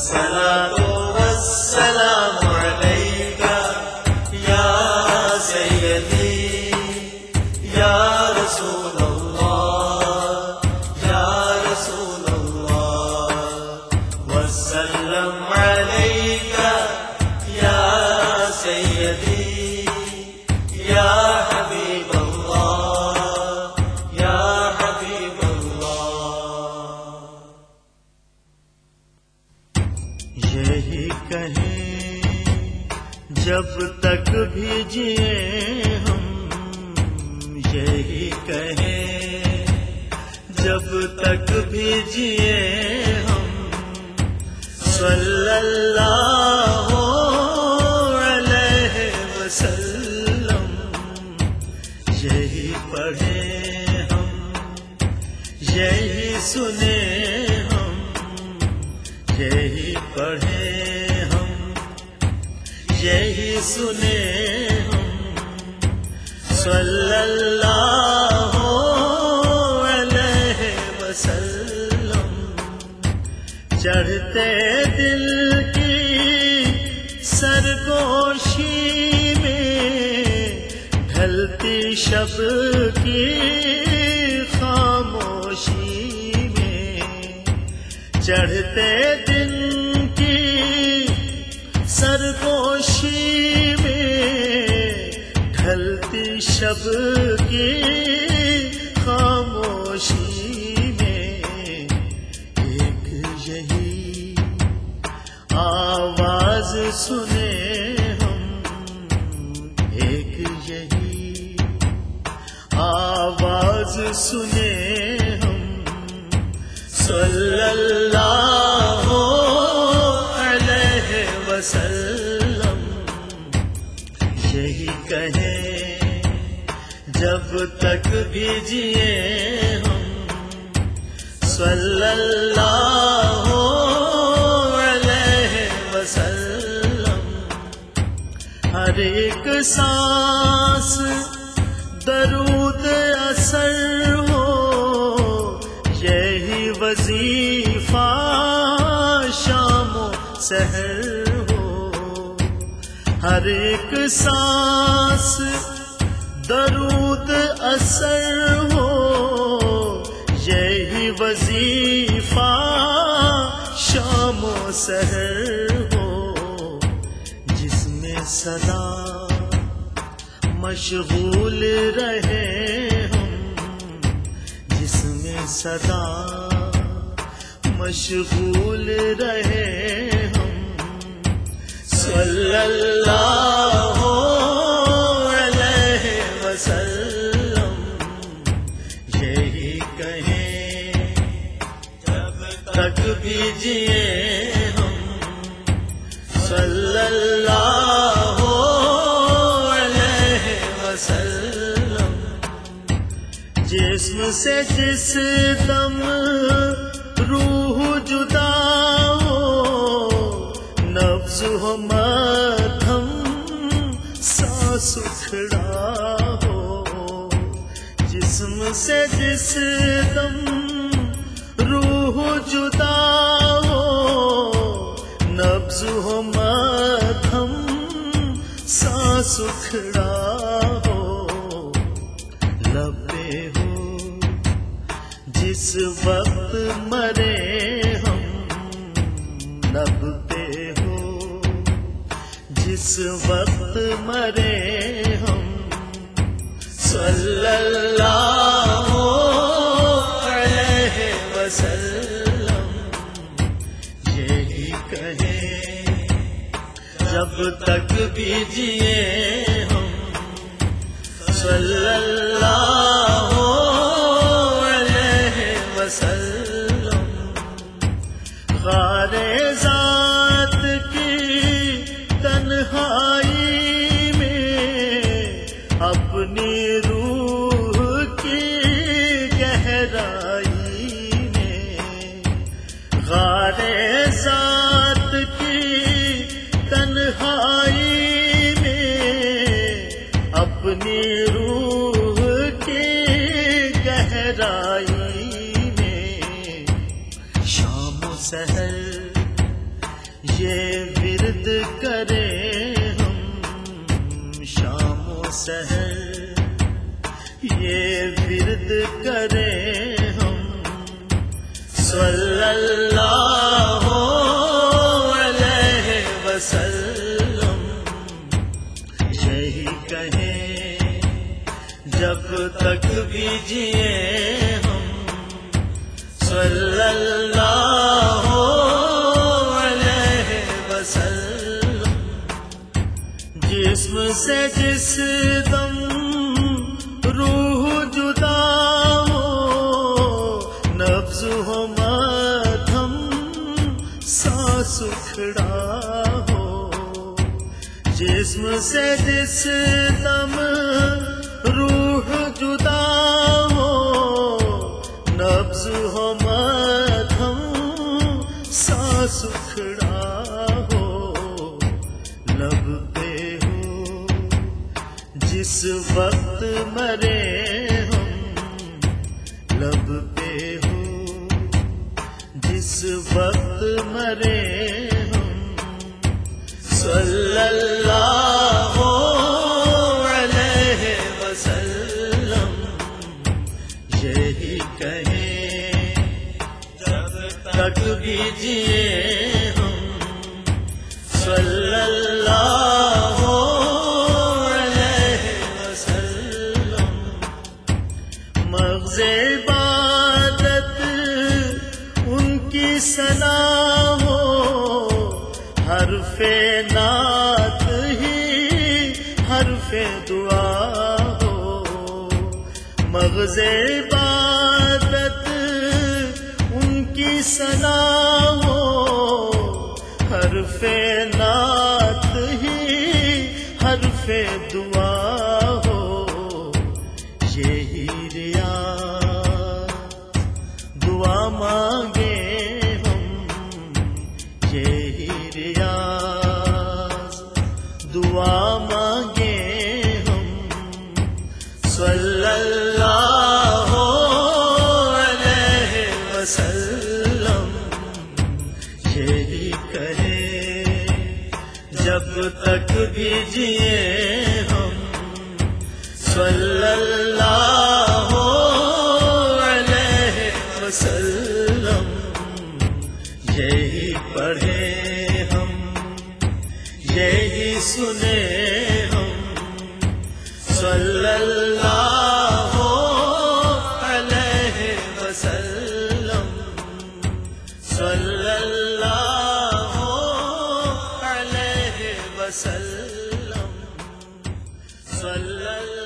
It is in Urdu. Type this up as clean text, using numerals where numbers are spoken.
والصلاة والسلام عليك يا سيدي يا رسول الله يا رسول الله وسلم عليك يا سيدي يا حبيب الله يا حبيب الله. یہی کہیں جب تک بھی جیے ہم، یہی کہیں جب تک بھی جیے ہم، صلی اللہ علیہ وسلم. یہی پڑھیں ہم، یہی سنیں ہم، یہی پڑھیں ہم، یہی سنیں ہم، صلی اللہ علیہ وسلم. چڑھتے دل کی سرگوشی میں، ڈھلتی شب کی خاموشی میں، چڑھتے دن کی سرگوشی میں، ڈھلتی شب کی خاموشی میں، ایک یہی آواز سنیں ہم، ایک یہی آواز سنیں ہم، صلی اللہ علیہ وسلم. یہی کہیں جب تک بھی جیے ہم، صلی اللہ علیہ وسلم. ہر ایک سانس درود اثر ہو، یہی وظیفہ شام و سحر ہو. ہر ایک سانس درود اثر ہو، یہی وظیفہ شام و سحر ہو. جس میں سدا مشغول رہے ہم، جس میں سدا مشغول رہے ہم، صلی اللہ علیہ وسلم. یہی کہیں جب تک بھی جیے ہم، صلی اللہ علیہ وسلم. جسم سے جس دم روح جدا ہو، نفس ہو مدھم سانس اکھڑا ہو. جسم سے جس دم روح جدا ہو، نبض ہو مدھم سانس اکھڑا ہو. لبے ہو جس وقت مرے ہم، لب پہ ہو جس وقت مرے ہم، صلی اللہ علیہ وسلم. یہی کہیں جب تک بھی جیے ہم، صلی اللہ علیہ وسلم. غار ذات کی تنہائی میں، اپنی روح کی گہرائی میں، غار ذات کی تنہائی میں، اپنی روح کی گہرائی میں، شام و سحر یہ ورد کرے ہم شام و سحر، یہ ورد کرے ہم صلی اللہ علیہ وسلم، یہی کہیں جب تک بھی جیے ہم صلی اللہ علیہ وسلم، جسم سے جس دم روح جدا ہو، نبض ہو مدھم سانس اکھڑا ہو، جسم سے جس دم روح جدا ہو، نبض ہو مدھم سانس اکھڑا ہو، لب پہ ہو جس وقت مرے ہم، لب پہ ہو جس وقت مرے ہم صلی اللہ علیہ وسلم، یہی کہیں جب تک بھی جیے ہم صلی اللہ علیہ وسلم، مغز عبادت ان کی ثنا ہو، حرف نعت ہی حرف دعا ہو، مغز عبادت ان کی ثنا ہو، حرف نعت ہی حرف دعا ہو، یہی ریاض دعا مانگے ہم، یہی ریاض دعا مانگے ہم صلی اللہ علیہ وسلم، یہی کہے جب تک بھی جیے ہم صلی اللہ علیہ وسلم، یہی پڑھے ہم یہی سنے ہم صلی اللہ علیہ وسلم، صلی اللہ علیہ وسلم، صلی اللہ